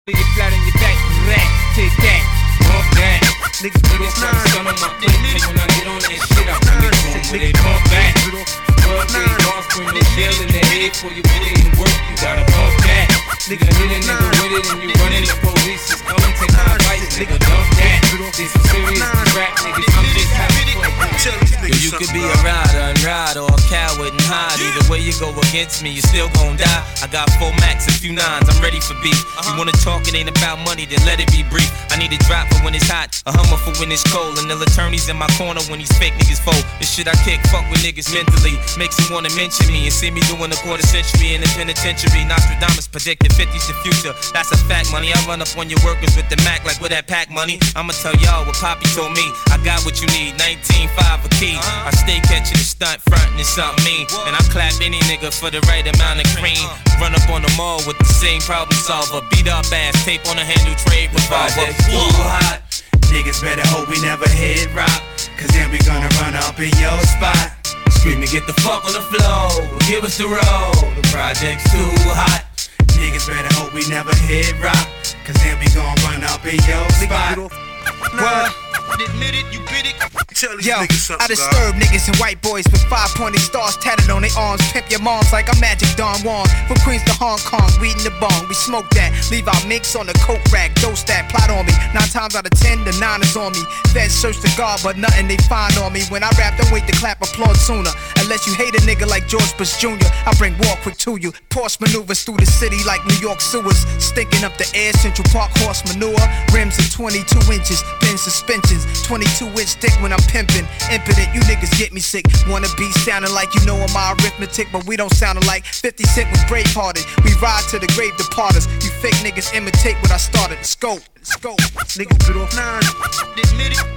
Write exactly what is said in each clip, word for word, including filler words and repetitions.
Get flat on your back, rat, take that, bump that. Niggas put it from sun on my plate, and when I get on that shit, I bring it home where they bump back. Bump that, boss, bring no jail in the head for you put it in work, you gotta bump that. Nigga hit a nigga with it and you running, the police is coming, take my advice, nigga, dump that. This is serious rap, niggas, I'm just happy for it. Yo, you could be a rider and ride or a coward and hide. Either way you go against me, you still gon' die. I got four max, a few nines, I'm ready for beef. You wanna talk, it ain't about money, then let it be brief. I need a drop for when it's hot, a hummer for when it's cold. And the attorneys in my corner when these fake niggas fold. This shit I kick, fuck with niggas mentally. Makes them wanna mention me and see me doing a quarter century in the penitentiary. Nostradamus predicted fifty's the future, that's a fact, money. I run up on your workers with the Mac like with that pack money. I'ma tell y'all what Poppy told me. I got what you need, nineteen five a key. I stay catching the stunt, frontin' is something mean. And I clap any nigga for the right amount of cream. Run up on them all with the same problem solver. Beat up ass, tape on the handle, trade revolver. Too hot, niggas better hope we never hit rock, cause then we gonna run up in your spot. Screaming, get the fuck on the floor, give us the road. The project's too hot. Niggas better hope we never hit rock, cause then we gon' run up in your spot. What? Admit it, you bit it. Tell these Yo, niggas something, I disturb God. Niggas and white boys with five-pointed stars tatted on their arms. Pimp your moms like a magic Don Juan. From Queens to Hong Kong, weed in the bong. We smoke that, leave our mix on the coke rack. Dose that, plot on me. Nine times out of ten, the nine is on me. Feds search the guard, but nothing they find on me. When I rap, don't wait to clap, applaud sooner. Unless you hate a nigga like George Bush Junior I bring war quick to you. Porsche maneuvers through the city like New York sewers. Stinking up the air, Central Park horse manure. Rims of twenty-two inches, bin suspensions. twenty-two inch dick when I'm pimping. Impotent, you niggas get me sick. Wanna be sounding like you know my arithmetic, but we don't sound alike. fifty Cent was brave-hearted. We ride to the grave departers. You fake niggas imitate what I started. Scope, scope. Niggas bit off nine. Admit it.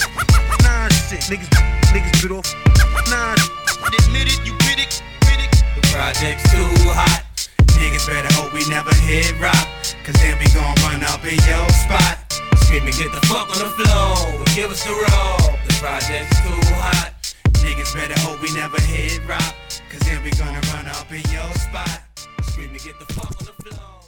Nine shit. Niggas, niggas bit off nine. Admit it, you bit it, bit it. The project's too hot. Niggas better hope we never hit rock, cause then we gon' run up in your spot. Screaming, get the fuck on the floor, give us the road. The project's too hot. Niggas better hope we never hit rock, cause then we gonna run up in your spot. Screaming, get the fuck on the floor.